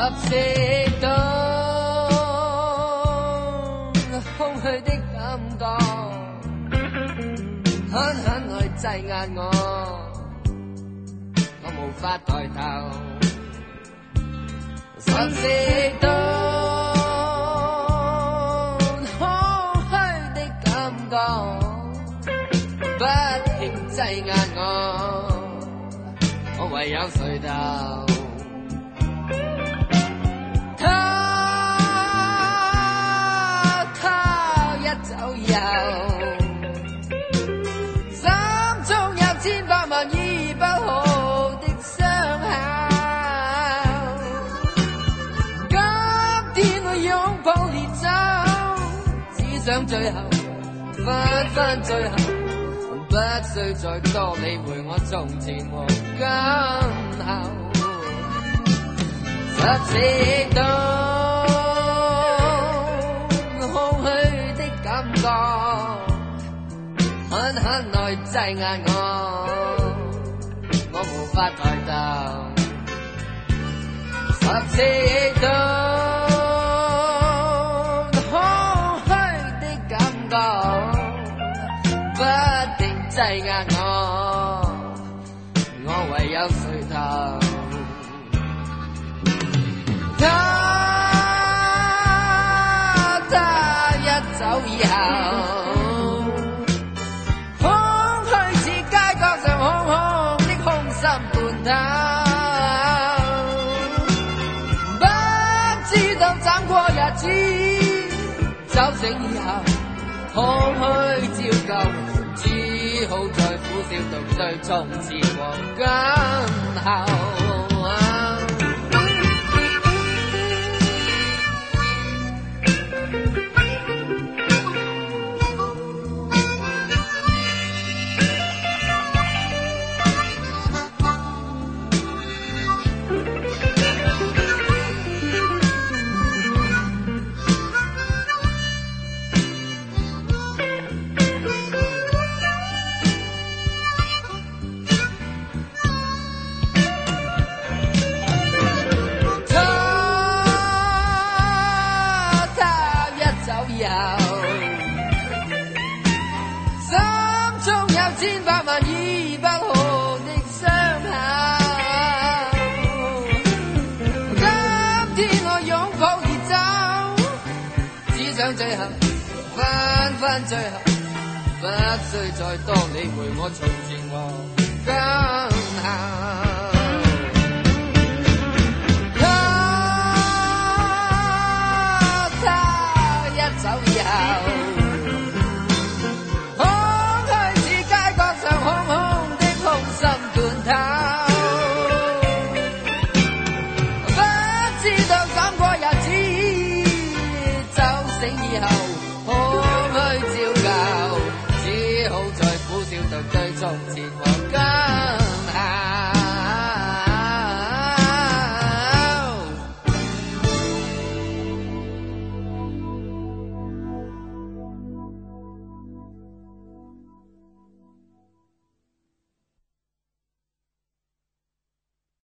四度空虛的感覺，狠狠來擠壓我無法抬頭。14度空虛的感覺，不停擠壓我唯有睡頭。走右，心中有千百萬醫不好的傷口。今天我擁抱烈酒，只想最後翻最後，不需再多理會我從前和今後。14度。狠狠來擠壓我無法抬頭。14度空虛的感覺，不停擠壓我唯有睡頭。他一走以後，不知道斬過日子，酒醒以後空虛照舊，只好再苦笑獨對從前和今後。千百萬醫不好的傷口，今天我擁抱烈酒，只想最後翻最後，不需再多理會我從前和今後。他一走以後，空虛照舊，只好在苦笑獨對從前。